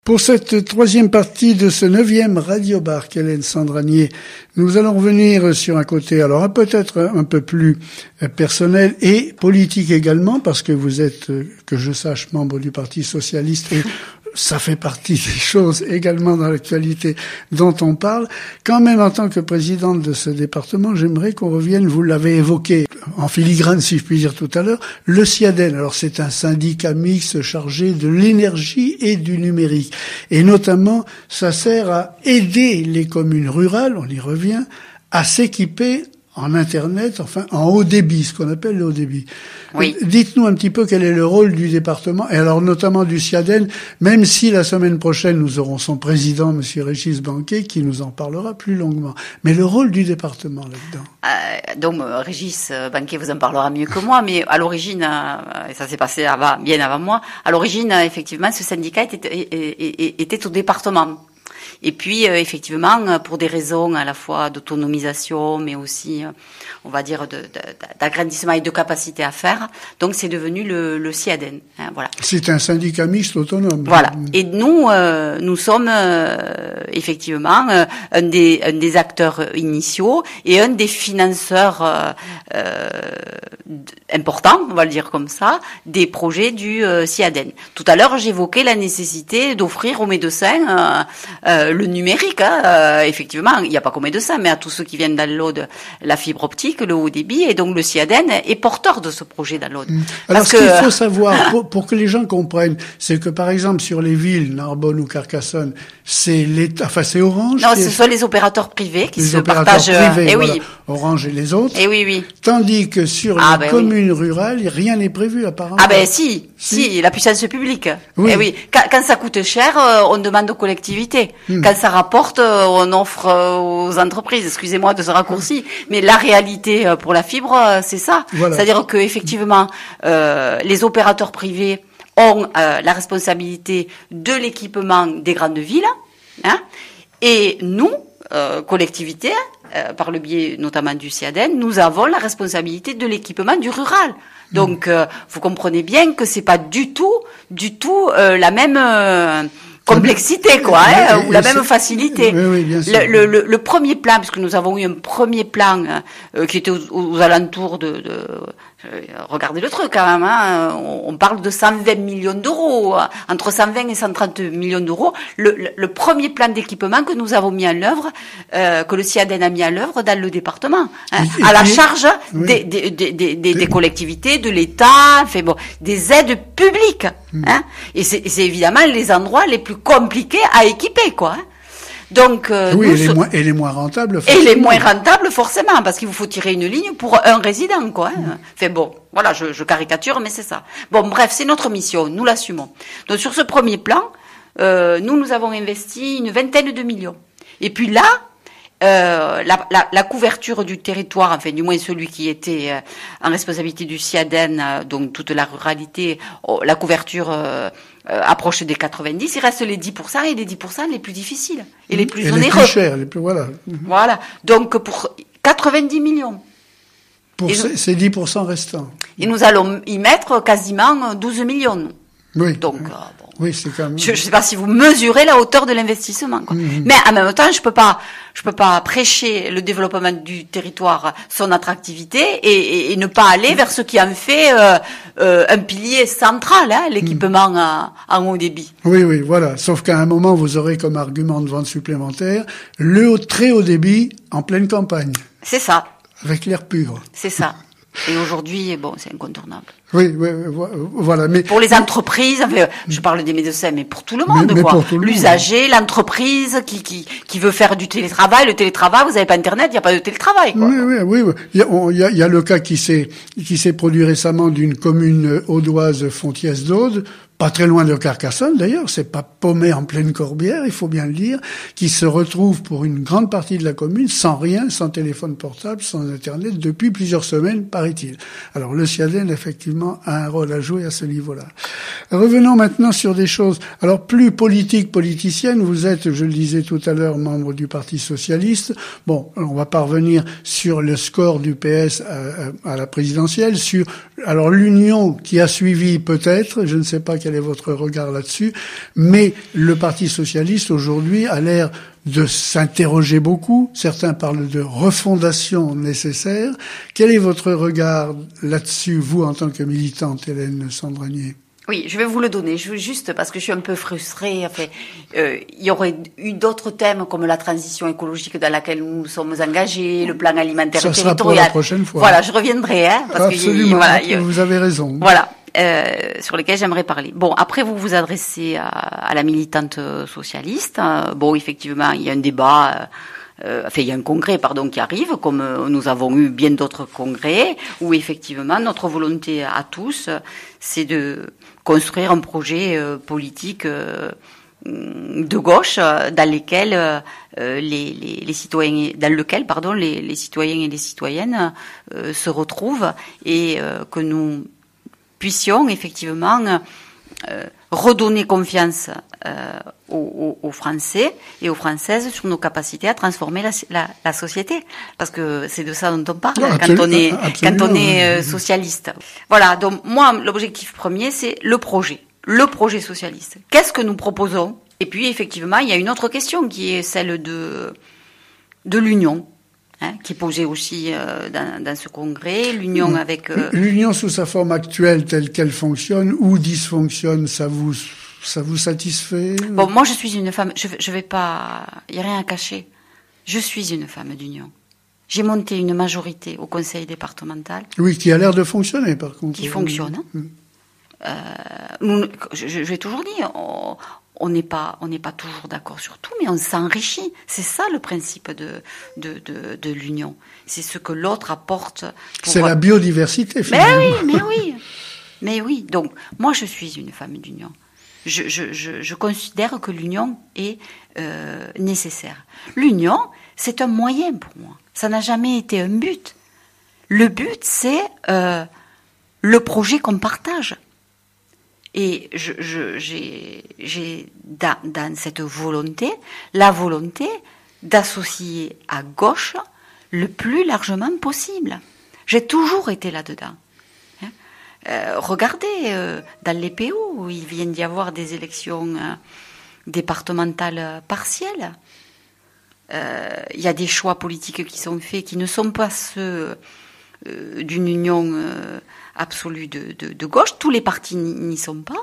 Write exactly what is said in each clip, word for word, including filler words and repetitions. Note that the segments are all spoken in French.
Pour cette troisième partie de ce neuvième Radio Bar, Hélène Sandranier, nous allons revenir sur un côté, alors peut-être un peu plus personnel et politique également, parce que vous êtes, que je sache, membre du Parti Socialiste et ça fait partie des choses également dans l'actualité dont on parle. Quand même, en tant que présidente de ce département, j'aimerais qu'on revienne, vous l'avez évoqué en filigrane, si je puis dire tout à l'heure, le SIADEN. Alors, c'est un syndicat mixte chargé de l'énergie et du numérique. Et notamment, ça sert à aider les communes rurales, on y revient, à s'équiper en Internet, enfin en haut débit, ce qu'on appelle le haut débit. Oui. Dites-nous un petit peu quel est le rôle du département, et alors notamment du SIADEN, même si la semaine prochaine nous aurons son président, Monsieur Régis Banquet, qui nous en parlera plus longuement. Mais le rôle du département là-dedans. Euh, donc Régis Banquet vous en parlera mieux que moi, mais à l'origine, euh, et ça s'est passé avant, bien avant moi, à l'origine, effectivement, ce syndicat était, était, était au département. Et puis, euh, effectivement, pour des raisons à la fois d'autonomisation, mais aussi, euh, on va dire, de, de, d'agrandissement et de capacité à faire, donc c'est devenu le, le SIADEN. Hein, voilà. C'est un syndicat mixte autonome. Voilà. Et nous, euh, nous sommes euh, effectivement euh, un des, un des acteurs initiaux et un des financeurs euh, euh, importants, on va le dire comme ça, des projets du euh, SIADEN. Tout à l'heure, j'évoquais la nécessité d'offrir aux médecins euh, euh, le numérique. Hein, euh, effectivement, il n'y a pas qu'aux médecins, mais à tous ceux qui viennent dans l'Aude, la fibre optique, le haut débit, et donc le SIADEN est porteur de ce projet dans l'Aude. Mmh. Alors, Parce ce que... qu'il faut savoir, pour, pour que les gens comprennent, c'est que par exemple sur les villes, Narbonne ou Carcassonne, c'est l'État, enfin c'est Orange. Non, qui ce est... sont les opérateurs privés qui les se opérateurs partagent. Privés, Et voilà, oui. Orange et les autres. Et oui, oui. Tandis que sur Ah, les ben communes oui. rurales, rien n'est prévu apparemment. Ah ben si, si, si, la puissance publique. Oui. Eh oui. Quand, quand ça coûte cher, euh, on demande aux collectivités. Hmm. Quand ça rapporte, euh, on offre euh, aux entreprises. Excusez-moi de ce raccourci, hmm. mais la réalité euh, pour la fibre, euh, c'est ça. Voilà. C'est-à-dire que effectivement, euh, les opérateurs privés ont euh, la responsabilité de l'équipement des grandes villes, hein, et nous, euh, collectivités, euh, par le biais notamment du SIADEN, nous avons la responsabilité de l'équipement du rural. Donc, euh, vous comprenez bien que c'est pas du tout, du tout euh, la même euh, complexité, quoi, hein, ou la même facilité. Oui, oui, bien sûr. Le, le, le premier plan, parce que nous avons eu un premier plan euh, qui était aux, aux alentours de, de euh, regardez le truc quand même, hein, on, on parle de cent vingt millions d'euros, entre cent vingt et cent trente millions d'euros. Le, le, le premier plan d'équipement que nous avons mis en œuvre, euh, que le SIADEN a mis en œuvre dans le département, hein, et, et à la puis, charge oui. des, des, des, des, des, des collectivités, de l'État, enfin bon, des aides publiques. Mmh. Hein, et c'est, c'est évidemment les endroits les plus compliqués à équiper, quoi. Hein. Donc, euh, oui, nous, et, les moins, et les moins rentables, forcément. Et les moins rentables, forcément, parce qu'il vous faut tirer une ligne pour un résident, quoi. Hein. Mmh. Enfin bon, voilà, je, je caricature, mais c'est ça. Bon, bref, c'est notre mission, nous l'assumons. Donc, sur ce premier plan, euh, nous, nous avons investi une vingtaine de millions. Et puis là, euh, la, la, la couverture du territoire, enfin, du moins celui qui était euh, en responsabilité du SIADEN, euh, donc toute la ruralité, oh, la couverture euh, euh, approche des quatre-vingt-dix, il reste les dix pour cent et les dix pour cent les plus difficiles et les plus et onéreux. Les plus chers, les plus, voilà. Voilà. Donc, pour quatre-vingt-dix millions. Pour ces, nous, ces dix pour cent restants. Et nous allons y mettre quasiment douze millions. Oui. Donc, euh, bon. Oui, c'est quand même... Je ne sais pas si vous mesurez la hauteur de l'investissement, quoi. Mmh. Mais en même temps, je peux pas, je peux pas prêcher le développement du territoire, son attractivité, et, et, et ne pas aller vers ce qui en fait euh, euh, un pilier central, hein, l'équipement mmh. à, en haut débit. Oui, oui, voilà. Sauf qu'à un moment, vous aurez comme argument de vente supplémentaire le haut, très haut débit en pleine campagne. C'est ça. Avec l'air pur. C'est ça. Et aujourd'hui, bon, c'est incontournable. Oui, oui, voilà. Mais pour les entreprises, enfin, je parle des médecins, mais pour tout le monde, mais, mais quoi. Le L'usager, monde. L'entreprise qui qui qui veut faire du télétravail, le télétravail, vous n'avez pas Internet, il n'y a pas de télétravail, quoi. Oui, oui, oui. oui. Il, y a, on, il, y a, il y a le cas qui s'est qui s'est produit récemment d'une commune audoise, Fontiès d'Aude, pas très loin de Carcassonne d'ailleurs, c'est pas paumé en pleine Corbière, il faut bien le dire, qui se retrouve pour une grande partie de la commune sans rien, sans téléphone portable, sans Internet, depuis plusieurs semaines, paraît-il. Alors le SIADEN, effectivement, a un rôle à jouer à ce niveau-là. Revenons maintenant sur des choses, alors plus politiques, politiciennes. Vous êtes, je le disais tout à l'heure, membre du Parti Socialiste. Bon, on va pas revenir sur le score du P S à, à, à la présidentielle, sur alors l'union qui a suivi peut-être, je ne sais pas quel est votre regard là-dessus. Mais le Parti socialiste, aujourd'hui, a l'air de s'interroger beaucoup. Certains parlent de refondation nécessaire. Quel est votre regard là-dessus, vous, en tant que militante, Hélène Sandranier ? Oui, je vais vous le donner. Je veux juste, parce que je suis un peu frustrée. Enfin, euh, il y aurait eu d'autres thèmes comme la transition écologique dans laquelle nous nous sommes engagés, le plan alimentaire Ça territorial. sera pour la prochaine fois. Voilà, je reviendrai, hein, parce Absolument, que voilà, vous avez raison. Voilà, euh, sur lesquels j'aimerais parler. Bon, après vous vous adressez à, à la militante socialiste. Bon, effectivement, il y a un débat. Euh, enfin, il y a un congrès, pardon, qui arrive, comme euh, nous avons eu bien d'autres congrès, où effectivement notre volonté à tous, c'est de construire un projet euh, politique euh, de gauche dans lesquels euh, les, les, les citoyens, dans lequel, pardon, les, les citoyens et les citoyennes euh, se retrouvent et euh, que nous puissions effectivement euh, redonner confiance euh, aux, aux, aux Français et aux Françaises sur nos capacités à transformer la, la, la société, parce que c'est de ça dont on parle non, quand on est quand on est euh, socialiste. Voilà. Donc moi, l'objectif premier, c'est le projet, le projet socialiste. Qu'est-ce que nous proposons? Et puis effectivement, il y a une autre question qui est celle de de l'union. Hein, qui est posée aussi euh, dans, dans ce congrès, l'union mmh. avec... Euh... L'union sous sa forme actuelle, telle qu'elle fonctionne ou dysfonctionne, ça vous, ça vous satisfait? Bon, moi je suis une femme, je, je vais pas... Il n'y a rien à cacher. Je suis une femme d'union. J'ai monté une majorité au conseil départemental. Oui, qui a l'air de fonctionner par contre. Qui fonctionne. Mmh. Euh, nous, je, je vais toujours dire... On, On n'est pas, on n'est pas toujours d'accord sur tout, mais on s'enrichit. C'est ça le principe de de de, de l'union. C'est ce que l'autre apporte. Pour... C'est la biodiversité. Finalement. Mais oui, mais oui, mais oui. Donc moi, je suis une femme d'union. Je je je, je considère que l'union est euh, nécessaire. L'union, c'est un moyen pour moi. Ça n'a jamais été un but. Le but, c'est euh, le projet qu'on partage. Et je, je, j'ai, j'ai dans, dans cette volonté, la volonté d'associer à gauche le plus largement possible. J'ai toujours été là-dedans. Hein euh, regardez, euh, dans les P O, où il vient d'y avoir des élections euh, départementales partielles. Euh, il y a des choix politiques qui sont faits qui ne sont pas ceux euh, d'une union... Euh, absolue de, de, de gauche, tous les partis n'y sont pas,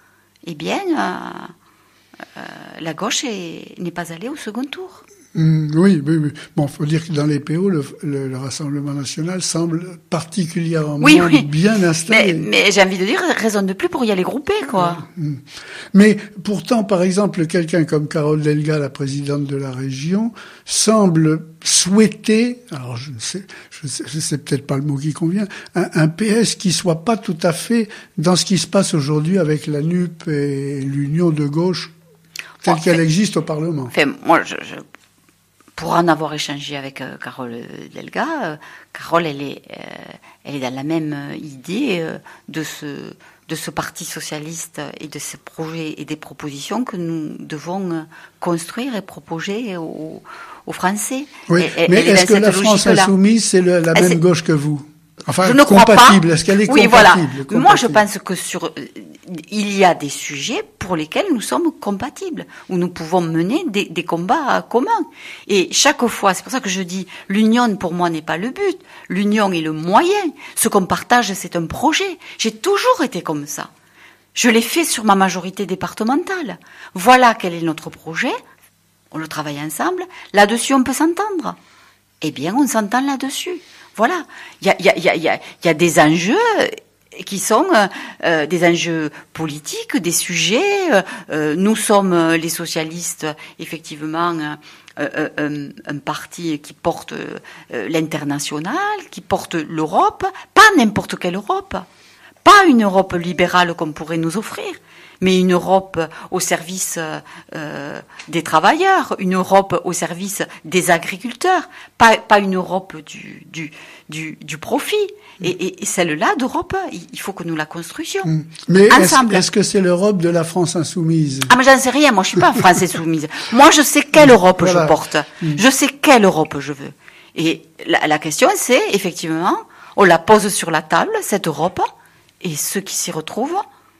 eh bien, euh, euh, la gauche est, n'est pas allée au second tour. Mmh, oui, oui, oui. Bon, faut dire que dans les P O, le, le, le Rassemblement national semble particulièrement oui, oui. bien installé. Mais, mais j'ai envie de dire, raison de plus pour y aller grouper, quoi. Mmh. Mais pourtant, par exemple, quelqu'un comme Carole Delga, la présidente de la région, semble souhaiter, alors je ne sais, je sais, je sais peut-être pas le mot qui convient, un, un P S qui soit pas tout à fait dans ce qui se passe aujourd'hui avec la N U P et l'Union de gauche telle bon, qu'elle fait, existe au Parlement. Fait, moi, je, je pour en avoir échangé avec euh, Carole Delga, euh, Carole, elle est, euh, elle est dans la même idée euh, de ce, de ce parti socialiste et de ces projets et des propositions que nous devons euh, construire et proposer aux, aux Français. Oui, et, mais est-ce que la France insoumise, c'est le, la même c'est... gauche que vous? Enfin, je ne compatible. Crois pas. Est-ce qu'elle est oui, compatible, voilà. compatible Moi, je pense que sur, il y a des sujets pour lesquels nous sommes compatibles, où nous pouvons mener des, des combats communs. Et chaque fois, c'est pour ça que je dis, l'union pour moi n'est pas le but. L'union est le moyen. Ce qu'on partage, c'est un projet. J'ai toujours été comme ça. Je l'ai fait sur ma majorité départementale. Voilà quel est notre projet. On le travaille ensemble. Là-dessus, on peut s'entendre. Eh bien, on s'entend là-dessus. Voilà, il y a, y a, y a, y a, y a des enjeux qui sont euh, des enjeux politiques, des sujets. Euh, nous sommes les socialistes, effectivement, euh, un, un parti qui porte euh, l'international, qui porte l'Europe, pas n'importe quelle Europe, pas une Europe libérale qu'on pourrait nous offrir, mais une Europe au service euh, des travailleurs, une Europe au service des agriculteurs, pas, pas une Europe du, du, du, du profit. Et, et, et celle-là d'Europe, il faut que nous la construisions. Mais ensemble. Est-ce, est-ce que c'est l'Europe de la France insoumise? Ah, mais j'en sais rien. Moi, je suis pas France insoumise. Moi, je sais quelle Europe voilà. je porte. Je sais quelle Europe je veux. Et la, la question, c'est, effectivement, on la pose sur la table, cette Europe, et ceux qui s'y retrouvent,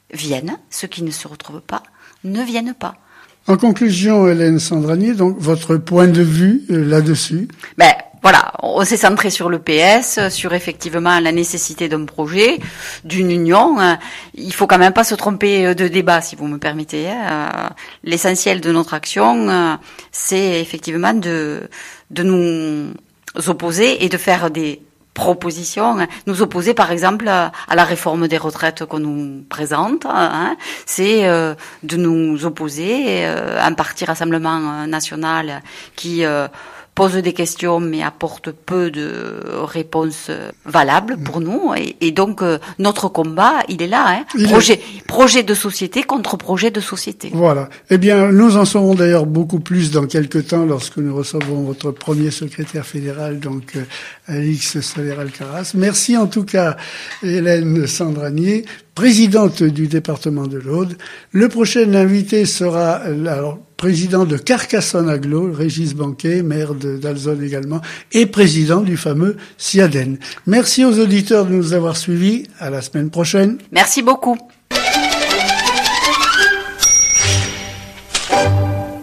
viennent, ceux qui ne se retrouvent pas ne viennent pas. En conclusion, Hélène Sandragnier, donc votre point de vue euh, là-dessus? Ben voilà, on s'est centré sur le P S, sur effectivement la nécessité d'un projet, d'une union. Il faut quand même pas se tromper de débat, si vous me permettez. L'essentiel de notre action, c'est effectivement de de nous opposer et de faire des propositions, nous opposer par exemple à la réforme des retraites qu'on nous présente, hein, c'est euh, de nous opposer à un parti Rassemblement national qui euh, pose des questions mais apporte peu de réponses valables pour nous, et, et donc euh, notre combat il est là, hein. Il projet est... projet de société contre projet de société. Voilà. Eh bien, nous en saurons d'ailleurs beaucoup plus dans quelques temps lorsque nous recevrons votre premier secrétaire fédéral, donc euh, Alix Soler-Alcaraz. Merci en tout cas Hélène Sandragnier, présidente du département de l'Aude. Le prochain invité sera alors président de Carcassonne-Aglo, Régis Banquet, maire d'Alzone également, et président du fameux SIADEN. Merci aux auditeurs de nous avoir suivis. À la semaine prochaine. Merci beaucoup.